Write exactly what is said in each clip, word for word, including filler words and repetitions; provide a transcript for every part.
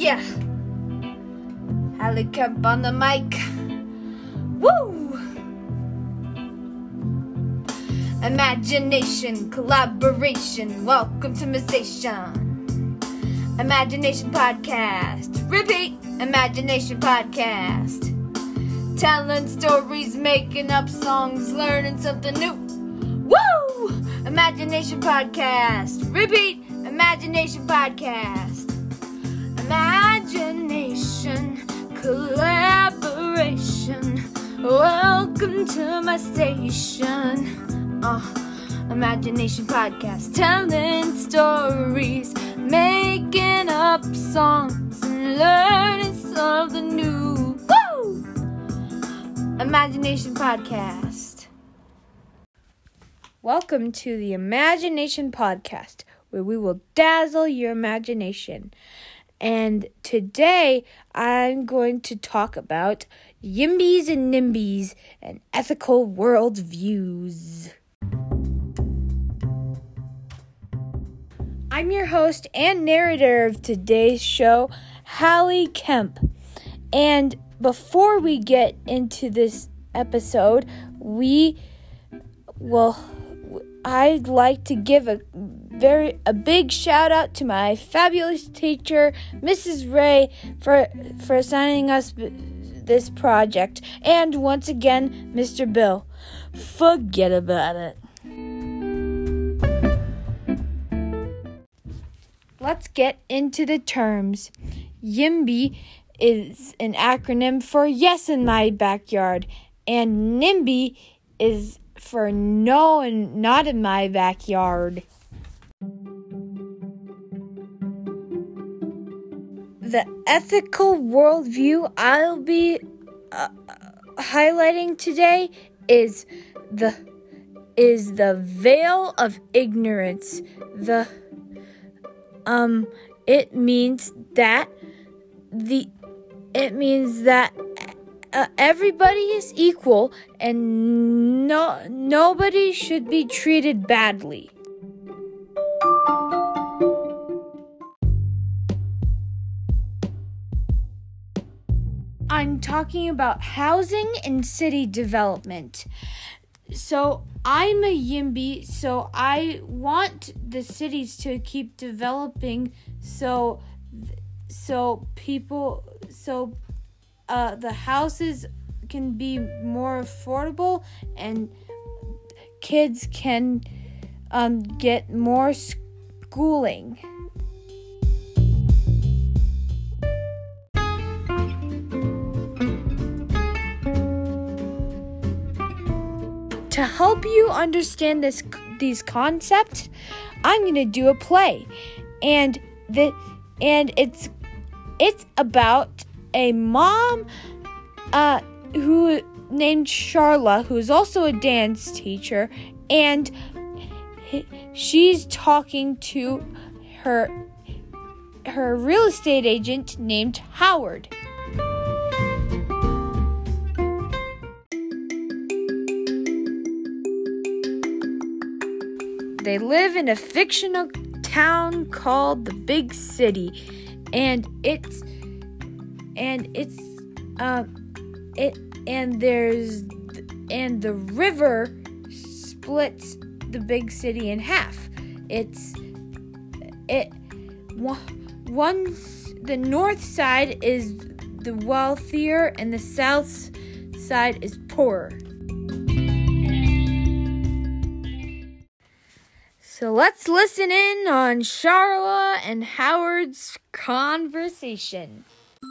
Yeah. Hallie Kemp on the mic. Woo! Imagination, collaboration. Welcome to Missation. Imagination Podcast. Repeat. Imagination Podcast. Telling stories, making up songs, learning something new. Woo! Imagination Podcast. Repeat. Imagination Podcast. Imagination, collaboration. Welcome to my station. Uh, Imagination Podcast. Telling stories, making up songs, and learning something new. Woo! Imagination Podcast. Welcome to the Imagination Podcast, where we will dazzle your imagination. And today, I'm going to talk about Yimbies and Nimbies and ethical world views. I'm your host and narrator of today's show, Hallie Kemp. And before we get into this episode, we will... I'd like to give a very a big shout out to my fabulous teacher, Missus Ray, for for assigning us this project, and once again, Mister Bill. Forget about it. Let's get into the terms. YIMBY is an acronym for Yes in My Backyard, and NIMBY is for No and Not in My Backyard. The ethical worldview I'll be uh, highlighting today is the is the veil of ignorance. The um it means that the it means that Uh, everybody is equal and no nobody should be treated badly. I'm talking about housing and city development. So I'm a YIMBY, so I want the cities to keep developing so so people so Uh, the houses can be more affordable and kids can um, get more schooling. To help you understand this these concepts, I'm going to do a play, and the and it's it's about a mom uh, who named Charla, who is also a dance teacher, and she's talking to her her real estate agent named Howard. They live in a fictional town called the Big City, and it's And it's, uh, it, and there's, and the river splits the big city in half. It's, it, one, the north side is the wealthier and the south side is poorer. So let's listen in on Charla and Howard's conversation.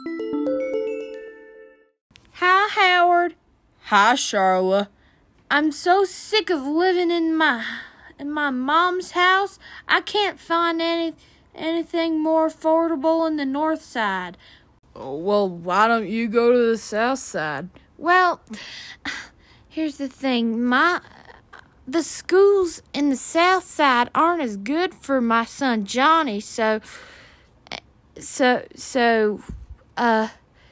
Hi, Howard. Hi, Charla. I'm so sick of living in my in my mom's house. I can't find any anything more affordable in the north side. Oh, well, why don't you go to the south side? Well, here's the thing. My the schools in the south side aren't as good for my son Johnny, so so so uh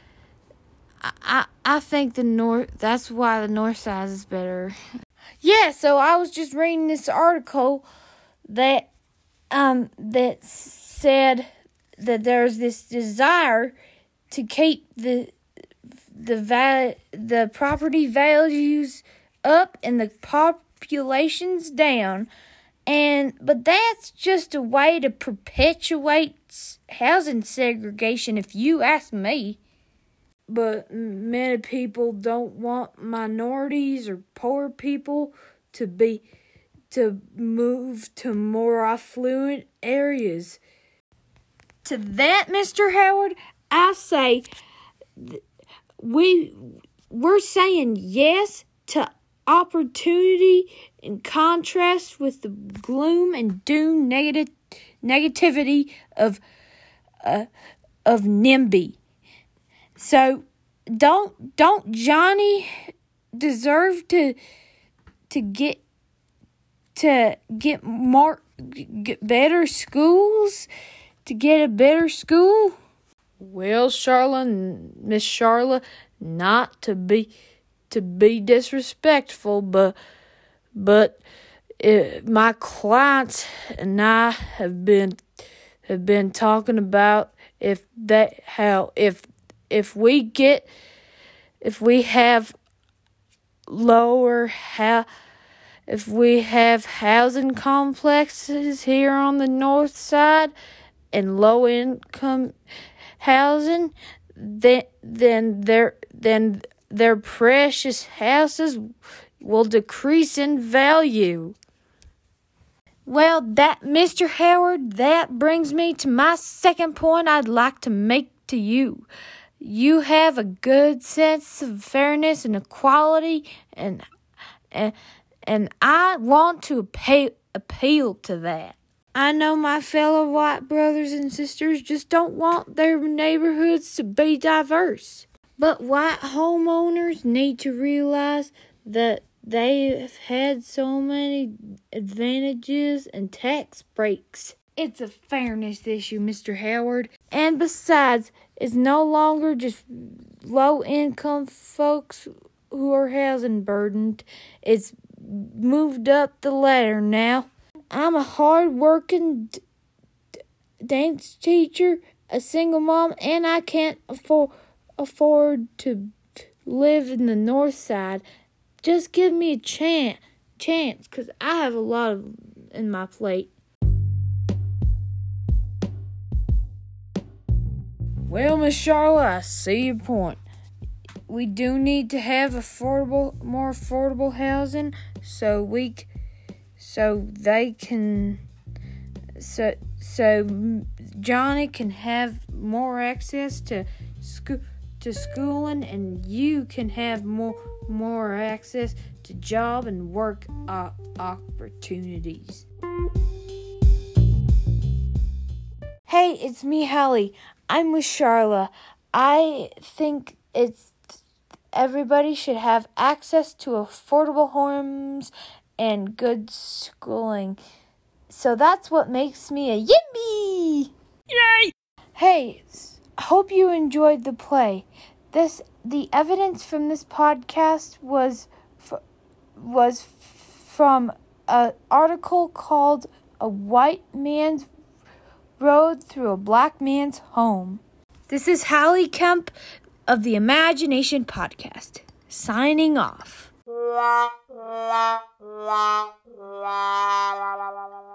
I I think the north, that's why the north side is better. Yeah, so I was just reading this article that um that said that there's this desire to keep the the va- the property values up and the populations down, and but that's just a way to perpetuate housing segregation, if you ask me. But many people don't want minorities or poor people to be to move to more affluent areas. To that, Mister Howard, I say we we're saying yes to opportunity in contrast with the gloom and doom negative negativity of uh, of NIMBY. So don't don't Johnny deserve to to get to get more get better schools to get a better school? Well, Charla, Miss Charla, not to be to be disrespectful, but but it, my clients and I have been have been talking about if that how if if we get if we have lower how if we have housing complexes here on the north side and low income housing, then then their then their precious houses will decrease in value. Well, that Mister Howard, that brings me to my second point I'd like to make to you. You have a good sense of fairness and equality, and and and I want to pay, appeal to that. I know my fellow white brothers and sisters just don't want their neighborhoods to be diverse. But white homeowners need to realize that they've had so many advantages and tax breaks. It's a fairness issue, Mister Howard. And besides, it's no longer just low-income folks who are housing burdened. It's moved up the ladder now. I'm a hard-working d- d- dance teacher, a single mom, and I can't afford afford to live in the north side. Just give me a chance, chance, because I have a lot of in my plate. Well, Miss Charla, I see your point. We do need to have affordable, more affordable housing, so we, so they can, so so Johnny can have more access to school, to schooling, and you can have more more access to job and work uh, opportunities. Hey, it's me, Hallie. I'm with Charla. I think it's everybody should have access to affordable homes and good schooling. So that's what makes me a yippee! Yay! Hey, hope you enjoyed the play. This the evidence from this podcast was f- was from an article called "A White Man's Road Through a Black Man's Home." This is Hallie Kemp of the Imagination Podcast, signing off.